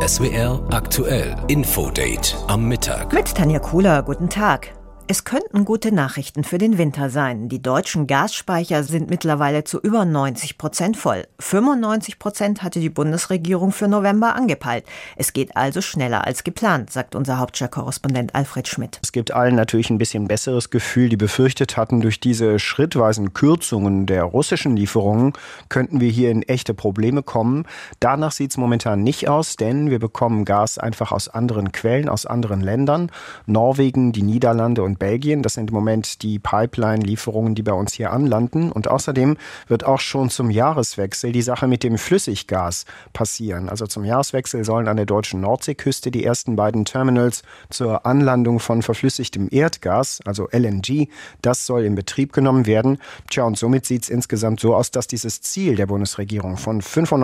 SWR aktuell Infodate am Mittag. Mit Tanja Kuhler, guten Tag. Es könnten gute Nachrichten für den Winter sein. Die deutschen Gasspeicher sind mittlerweile zu über 90% voll. 95% hatte die Bundesregierung für November angepeilt. Es geht also schneller als geplant, sagt unser Hauptstadtkorrespondent Alfred Schmidt. Es gibt allen natürlich ein bisschen besseres Gefühl, die befürchtet hatten, durch diese schrittweisen Kürzungen der russischen Lieferungen könnten wir hier in echte Probleme kommen. Danach sieht es momentan nicht aus, denn wir bekommen Gas einfach aus anderen Quellen, aus anderen Ländern. Norwegen, die Niederlande und Belgien, das sind im Moment die Pipeline-Lieferungen, die bei uns hier anlanden. Und außerdem wird auch schon zum Jahreswechsel die Sache mit dem Flüssiggas passieren. Also zum Jahreswechsel sollen an der deutschen Nordseeküste die ersten beiden Terminals zur Anlandung von verflüssigtem Erdgas, also LNG, das soll in Betrieb genommen werden. Tja, und somit sieht es insgesamt so aus, dass dieses Ziel der Bundesregierung von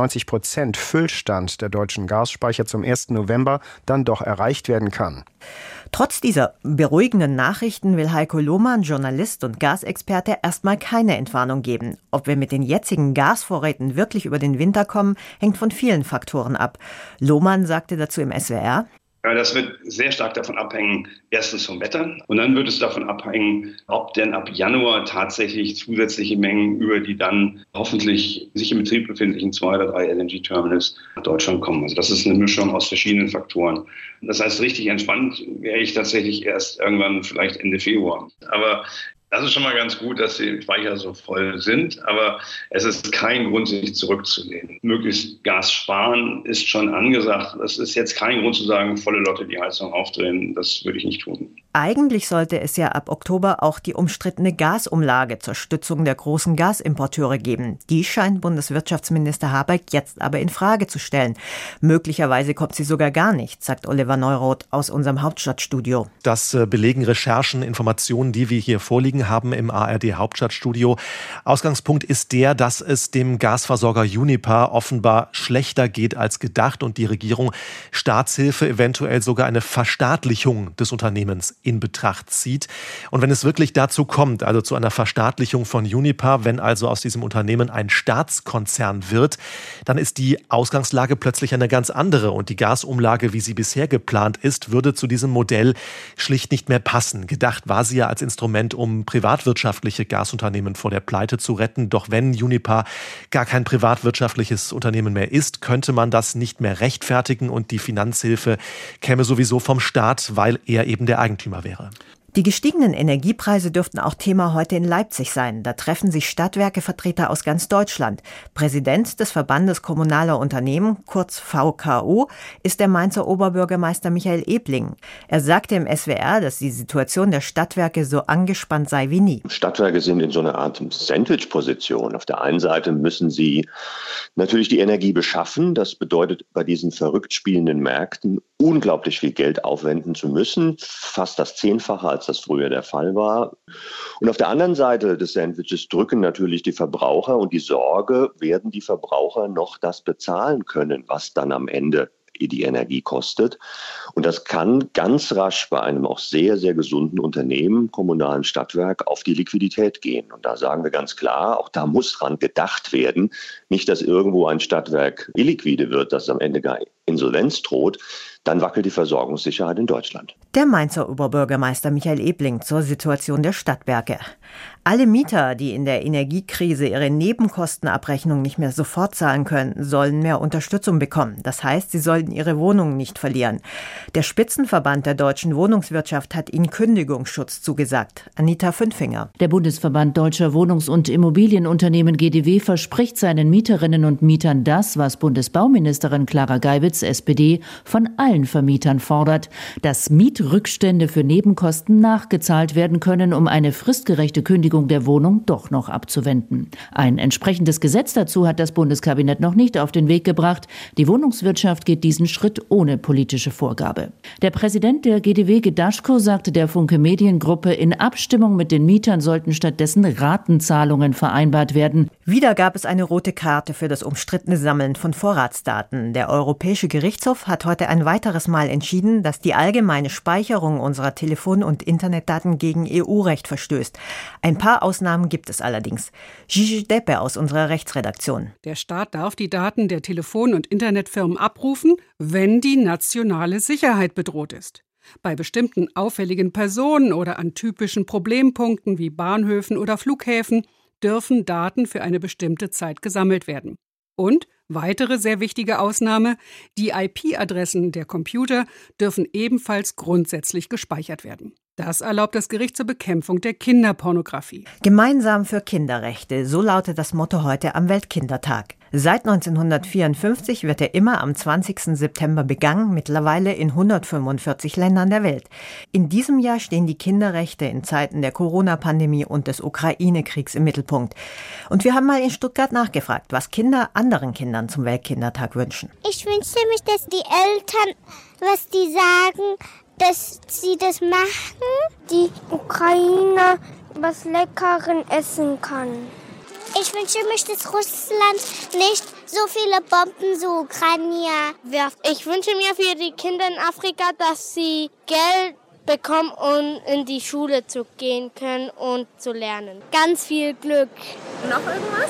95% Füllstand der deutschen Gasspeicher zum 1. November dann doch erreicht werden kann. Trotz dieser beruhigenden Nachrichten will Heiko Lohmann, Journalist und Gasexperte, erstmal keine Entwarnung geben. Ob wir mit den jetzigen Gasvorräten wirklich über den Winter kommen, hängt von vielen Faktoren ab. Lohmann sagte dazu im SWR: Ja, das wird sehr stark davon abhängen, erstens vom Wetter, und dann wird es davon abhängen, ob denn ab Januar tatsächlich zusätzliche Mengen über die dann hoffentlich sich im Betrieb befindlichen 2 oder 3 LNG-Terminals nach Deutschland kommen. Also das ist eine Mischung aus verschiedenen Faktoren. Das heißt, richtig entspannt wäre ich tatsächlich erst irgendwann vielleicht Ende Februar. Aber das ist schon mal ganz gut, dass die Speicher so voll sind, aber es ist kein Grund, sich zurückzulehnen. Möglichst Gas sparen ist schon angesagt. Das ist jetzt kein Grund zu sagen, volle Lotte die Heizung aufdrehen. Das würde ich nicht tun. Eigentlich sollte es ja ab Oktober auch die umstrittene Gasumlage zur Stützung der großen Gasimporteure geben. Die scheint Bundeswirtschaftsminister Habeck jetzt aber in Frage zu stellen. Möglicherweise kommt sie sogar gar nicht, sagt Oliver Neuroth aus unserem Hauptstadtstudio. Das belegen Recherchen, Informationen, die wir hier vorliegen haben im ARD Hauptstadtstudio. Ausgangspunkt ist der, dass es dem Gasversorger Uniper offenbar schlechter geht als gedacht und die Regierung Staatshilfe, eventuell sogar eine Verstaatlichung des Unternehmens in Betracht zieht. Und wenn es wirklich dazu kommt, also zu einer Verstaatlichung von Uniper, wenn also aus diesem Unternehmen ein Staatskonzern wird, dann ist die Ausgangslage plötzlich eine ganz andere und die Gasumlage, wie sie bisher geplant ist, würde zu diesem Modell schlicht nicht mehr passen. Gedacht war sie ja als Instrument, um privatwirtschaftliche Gasunternehmen vor der Pleite zu retten. Doch wenn Uniper gar kein privatwirtschaftliches Unternehmen mehr ist, könnte man das nicht mehr rechtfertigen und die Finanzhilfe käme sowieso vom Staat, weil er eben der Eigentümer wäre. Die gestiegenen Energiepreise dürften auch Thema heute in Leipzig sein. Da treffen sich Stadtwerkevertreter aus ganz Deutschland. Präsident des Verbandes Kommunaler Unternehmen, kurz VKU, ist der Mainzer Oberbürgermeister Michael Ebling. Er sagte im SWR, dass die Situation der Stadtwerke so angespannt sei wie nie. Stadtwerke sind in so einer Art Sandwich-Position. Auf der einen Seite müssen sie natürlich die Energie beschaffen. Das bedeutet, bei diesen verrückt spielenden Märkten unglaublich viel Geld aufwenden zu müssen. Fast das 10-fache, als das früher der Fall war. Und auf der anderen Seite des Sandwiches drücken natürlich die Verbraucher und die Sorge, werden die Verbraucher noch das bezahlen können, was dann am Ende die Energie kostet. Und das kann ganz rasch bei einem auch sehr, sehr gesunden Unternehmen, kommunalen Stadtwerk, auf die Liquidität gehen. Und da sagen wir ganz klar, auch da muss dran gedacht werden. Nicht, dass irgendwo ein Stadtwerk illiquide wird, das am Ende gar Insolvenz droht. Dann wackelt die Versorgungssicherheit in Deutschland. Der Mainzer Oberbürgermeister Michael Ebling zur Situation der Stadtwerke. Alle Mieter, die in der Energiekrise ihre Nebenkostenabrechnung nicht mehr sofort zahlen können, sollen mehr Unterstützung bekommen. Das heißt, sie sollten ihre Wohnungen nicht verlieren. Der Spitzenverband der deutschen Wohnungswirtschaft hat ihnen Kündigungsschutz zugesagt. Anita Fünfinger. Der Bundesverband Deutscher Wohnungs- und Immobilienunternehmen GDW verspricht seinen Mieterinnen und Mietern das, was Bundesbauministerin Clara Geiwitz, SPD, von allen Vermietern fordert, dass Mietrückstände für Nebenkosten nachgezahlt werden können, um eine fristgerechte Kündigung der Wohnung doch noch abzuwenden. Ein entsprechendes Gesetz dazu hat das Bundeskabinett noch nicht auf den Weg gebracht. Die Wohnungswirtschaft geht diesen Schritt ohne politische Vorgabe. Der Präsident der GDW, Gedaschko, sagte der Funke Mediengruppe, in Abstimmung mit den Mietern sollten stattdessen Ratenzahlungen vereinbart werden. Wieder gab es eine rote Karte für das umstrittene Sammeln von Vorratsdaten. Der Europäische Gerichtshof hat heute ein weiteres Mal entschieden, dass die allgemeine Speicherung unserer Telefon- und Internetdaten gegen EU-Recht verstößt. Ein paar Ausnahmen gibt es allerdings. Gigi Deppe aus unserer Rechtsredaktion. Der Staat darf die Daten der Telefon- und Internetfirmen abrufen, wenn die nationale Sicherheit bedroht ist. Bei bestimmten auffälligen Personen oder an typischen Problempunkten wie Bahnhöfen oder Flughäfen dürfen Daten für eine bestimmte Zeit gesammelt werden. Und, weitere sehr wichtige Ausnahme, die IP-Adressen der Computer dürfen ebenfalls grundsätzlich gespeichert werden. Das erlaubt das Gericht zur Bekämpfung der Kinderpornografie. Gemeinsam für Kinderrechte, so lautet das Motto heute am Weltkindertag. Seit 1954 wird er immer am 20. September begangen, mittlerweile in 145 Ländern der Welt. In diesem Jahr stehen die Kinderrechte in Zeiten der Corona-Pandemie und des Ukraine-Kriegs im Mittelpunkt. Und wir haben mal in Stuttgart nachgefragt, was Kinder anderen Kindern zum Weltkindertag wünschen. Ich wünsche mich, dass die Eltern, was die sagen, dass sie das machen, die Ukraine was Leckeres essen kann. Ich wünsche mich, dass Russland nicht so viele Bomben zu Ukraine wirft. Ich wünsche mir für die Kinder in Afrika, dass sie Geld bekommen, um in die Schule zu gehen können und zu lernen. Ganz viel Glück. Noch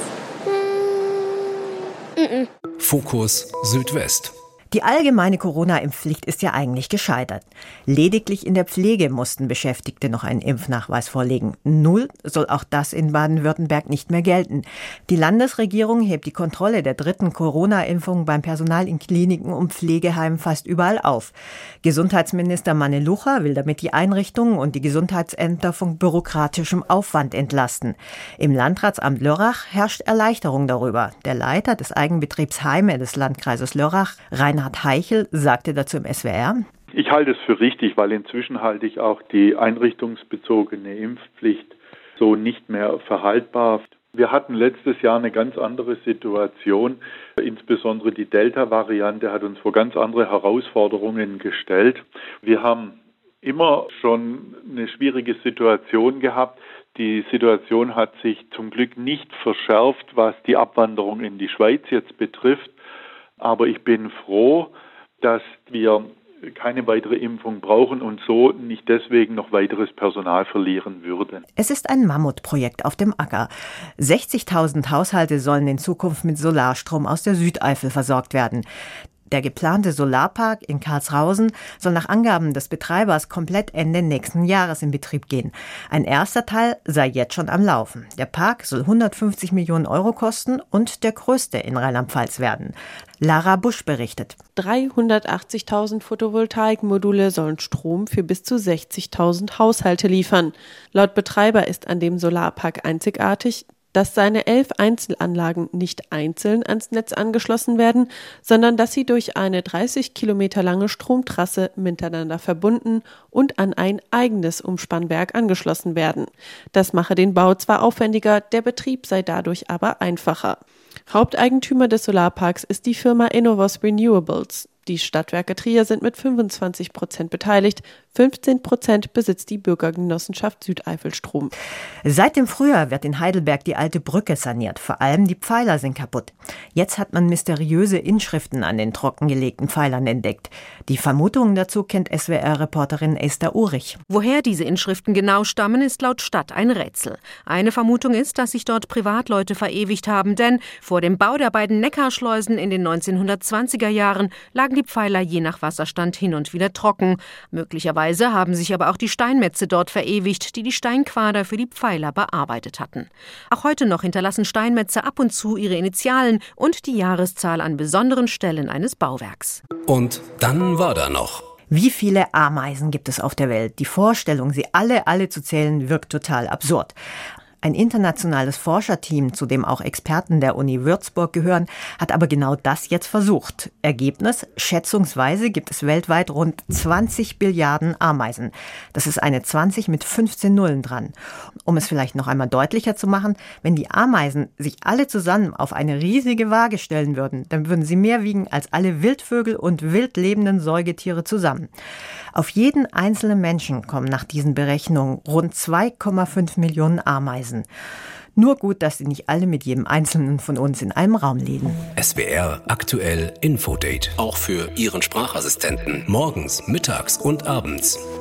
irgendwas? Fokus Südwest. Die allgemeine Corona-Impfpflicht ist ja eigentlich gescheitert. Lediglich in der Pflege mussten Beschäftigte noch einen Impfnachweis vorlegen. Null soll auch das in Baden-Württemberg nicht mehr gelten. Die Landesregierung hebt die Kontrolle der dritten Corona-Impfung beim Personal in Kliniken und Pflegeheimen fast überall auf. Gesundheitsminister Manne Lucha will damit die Einrichtungen und die Gesundheitsämter von bürokratischem Aufwand entlasten. Im Landratsamt Lörrach herrscht Erleichterung darüber. Der Leiter des Eigenbetriebs Heime des Landkreises Lörrach, Reinhard Heichel, sagte dazu im SWR: Ich halte es für richtig, weil inzwischen halte ich auch die einrichtungsbezogene Impfpflicht so nicht mehr verhaltbar. Wir hatten letztes Jahr eine ganz andere Situation. Insbesondere die Delta-Variante hat uns vor ganz andere Herausforderungen gestellt. Wir haben immer schon eine schwierige Situation gehabt. Die Situation hat sich zum Glück nicht verschärft, was die Abwanderung in die Schweiz jetzt betrifft. Aber ich bin froh, dass wir keine weitere Impfung brauchen und so nicht deswegen noch weiteres Personal verlieren würden. Es ist ein Mammutprojekt auf dem Acker. 60.000 Haushalte sollen in Zukunft mit Solarstrom aus der Südeifel versorgt werden. Der geplante Solarpark in Karlshausen soll nach Angaben des Betreibers komplett Ende nächsten Jahres in Betrieb gehen. Ein erster Teil sei jetzt schon am Laufen. Der Park soll 150 Millionen Euro kosten und der größte in Rheinland-Pfalz werden. Lara Busch berichtet. 380.000 Photovoltaikmodule sollen Strom für bis zu 60.000 Haushalte liefern. Laut Betreiber ist an dem Solarpark einzigartig, dass seine 11 Einzelanlagen nicht einzeln ans Netz angeschlossen werden, sondern dass sie durch eine 30 Kilometer lange Stromtrasse miteinander verbunden und an ein eigenes Umspannwerk angeschlossen werden. Das mache den Bau zwar aufwendiger, der Betrieb sei dadurch aber einfacher. Haupteigentümer des Solarparks ist die Firma Innovos Renewables. Die Stadtwerke Trier sind mit 25% beteiligt, 15% besitzt die Bürgergenossenschaft Südeifelstrom. Seit dem Frühjahr wird in Heidelberg die alte Brücke saniert. Vor allem die Pfeiler sind kaputt. Jetzt hat man mysteriöse Inschriften an den trockengelegten Pfeilern entdeckt. Die Vermutungen dazu kennt SWR-Reporterin Esther Urich. Woher diese Inschriften genau stammen, ist laut Stadt ein Rätsel. Eine Vermutung ist, dass sich dort Privatleute verewigt haben, denn vor dem Bau der beiden Neckarschleusen in den 1920er Jahren lagen die Pfeiler je nach Wasserstand hin und wieder trocken. Möglicherweise haben sich aber auch die Steinmetze dort verewigt, die die Steinquader für die Pfeiler bearbeitet hatten. Auch heute noch hinterlassen Steinmetze ab und zu ihre Initialen und die Jahreszahl an besonderen Stellen eines Bauwerks. Und dann war da noch: Wie viele Ameisen gibt es auf der Welt? Die Vorstellung, sie alle zu zählen, wirkt total absurd. Ein internationales Forscherteam, zu dem auch Experten der Uni Würzburg gehören, hat aber genau das jetzt versucht. Ergebnis: Schätzungsweise gibt es weltweit rund 20 Billiarden Ameisen. Das ist eine 20 mit 15 Nullen dran. Um es vielleicht noch einmal deutlicher zu machen, wenn die Ameisen sich alle zusammen auf eine riesige Waage stellen würden, dann würden sie mehr wiegen als alle Wildvögel und wild lebenden Säugetiere zusammen. Auf jeden einzelnen Menschen kommen nach diesen Berechnungen rund 2,5 Millionen Ameisen. Nur gut, dass sie nicht alle mit jedem Einzelnen von uns in einem Raum leben. SWR aktuell Infodate. Auch für Ihren Sprachassistenten. Morgens, mittags und abends.